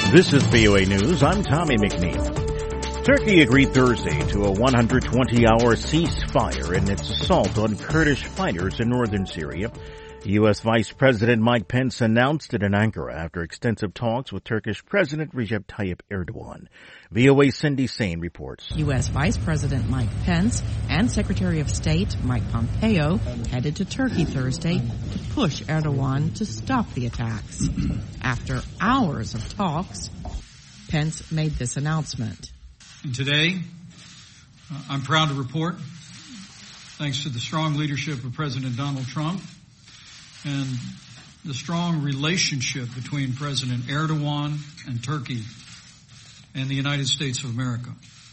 This is VOA News. I'm Tommy McNeil. Turkey agreed Thursday to a 120-hour ceasefire in its assault on Kurdish fighters in northern Syria. U.S. Vice President Mike Pence announced it in Ankara after extensive talks with Turkish President Recep Tayyip Erdogan. VOA's Cindy Sain reports. U.S. Vice President Mike Pence and Secretary of State Mike Pompeo headed to Turkey Thursday to push Erdogan to stop the attacks. After hours of talks, Pence made this announcement. And today, I'm proud to report, thanks to the strong leadership of President Donald Trump and the strong relationship between President Erdogan and Turkey and the United States of America,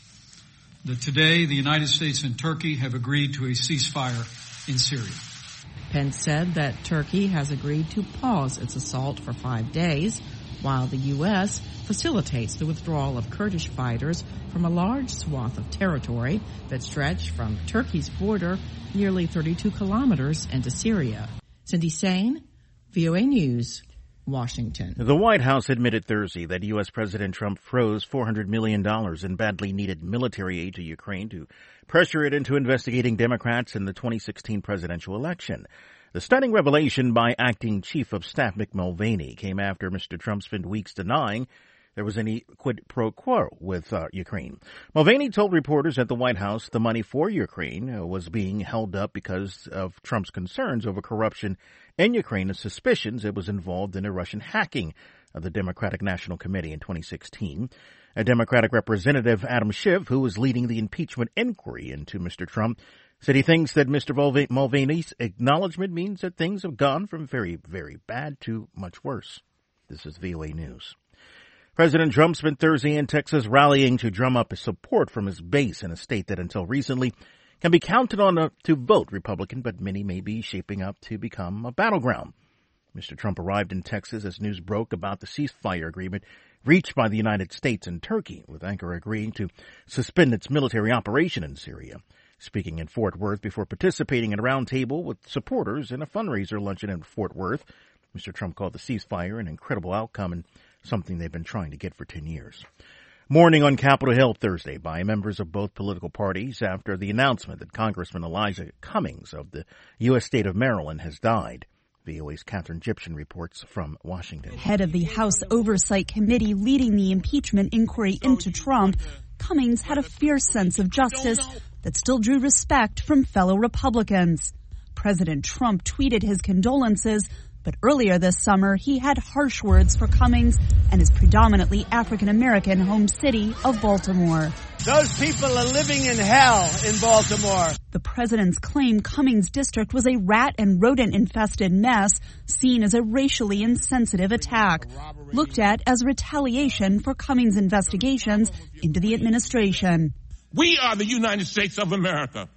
that today the United States and Turkey have agreed to a ceasefire in Syria. Pence said that Turkey has agreed to pause its assault for 5 days, while the U.S. facilitates the withdrawal of Kurdish fighters from a large swath of territory that stretched from Turkey's border nearly 32 kilometers into Syria. Cindy Sain, VOA News, Washington. The White House admitted Thursday that U.S. President Trump froze $400 million in badly needed military aid to Ukraine to pressure it into investigating Democrats in the 2016 presidential election. The stunning revelation by acting Chief of Staff Mick Mulvaney came after Mr. Trump spent weeks denying there was any quid pro quo with Ukraine. Mulvaney told reporters at the White House the money for Ukraine was being held up because of Trump's concerns over corruption in Ukraine and suspicions it was involved in a Russian hacking of the Democratic National Committee in 2016. A Democratic representative, Adam Schiff, who was leading the impeachment inquiry into Mr. Trump, said he thinks that Mr. Mulvaney's acknowledgement means that things have gone from very, very bad to much worse. This is VOA News. President Trump spent Thursday in Texas rallying to drum up his support from his base in a state that until recently can be counted on to vote Republican, but many may be shaping up to become a battleground. Mr. Trump arrived in Texas as news broke about the ceasefire agreement reached by the United States and Turkey, with Ankara agreeing to suspend its military operation in Syria. Speaking in Fort Worth before participating in a roundtable with supporters in a fundraiser luncheon in Fort Worth, Mr. Trump called the ceasefire an incredible outcome and something they've been trying to get for 10 years. Mourning on Capitol Hill Thursday by members of both political parties after the announcement that Congressman Elijah Cummings of the U.S. state of Maryland has died. VOA's Catherine Gyption reports from Washington. Head of the House Oversight Committee leading the impeachment inquiry into Trump, Cummings had a fierce sense of justice that still drew respect from fellow Republicans. President Trump tweeted his condolences, but earlier this summer, he had harsh words for Cummings and his predominantly African-American home city of Baltimore. Those people are living in hell in Baltimore. The president's claim Cummings' district was a rat and rodent-infested mess, seen as a racially insensitive attack, looked at as retaliation for Cummings' investigations into the administration. We are the United States of America.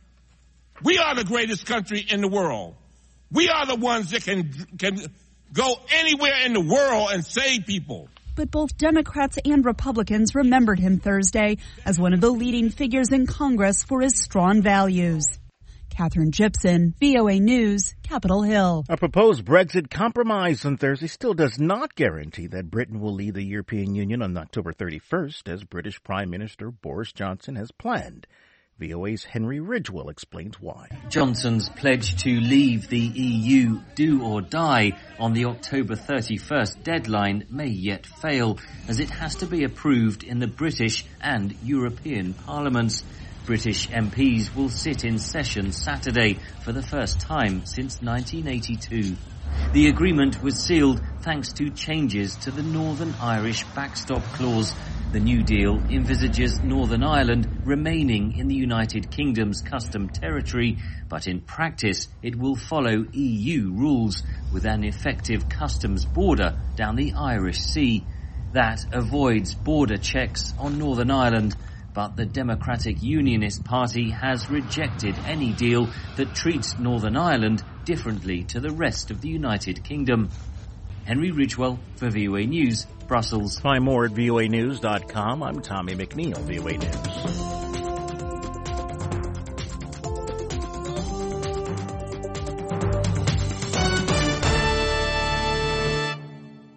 We are the greatest country in the world. We are the ones that can go anywhere in the world and save people. But both Democrats and Republicans remembered him Thursday as one of the leading figures in Congress for his strong values. Catherine Gypson, VOA News, Capitol Hill. A proposed Brexit compromise on Thursday still does not guarantee that Britain will leave the European Union on October 31st, as British Prime Minister Boris Johnson has planned. VOA's Henry Ridgwell explains why. Johnson's pledge to leave the EU, do or die, on the October 31st deadline may yet fail, as it has to be approved in the British and European parliaments. British MPs will sit in session Saturday for the first time since 1982. The agreement was sealed thanks to changes to the Northern Irish backstop clause. The New Deal envisages Northern Ireland remaining in the United Kingdom's custom territory, but in practice it will follow EU rules with an effective customs border down the Irish Sea. That avoids border checks on Northern Ireland, but the Democratic Unionist Party has rejected any deal that treats Northern Ireland differently to the rest of the United Kingdom. Henry Ridgwell for VOA News, Brussels. Find more at voanews.com. I'm Tommy McNeil, VOA News.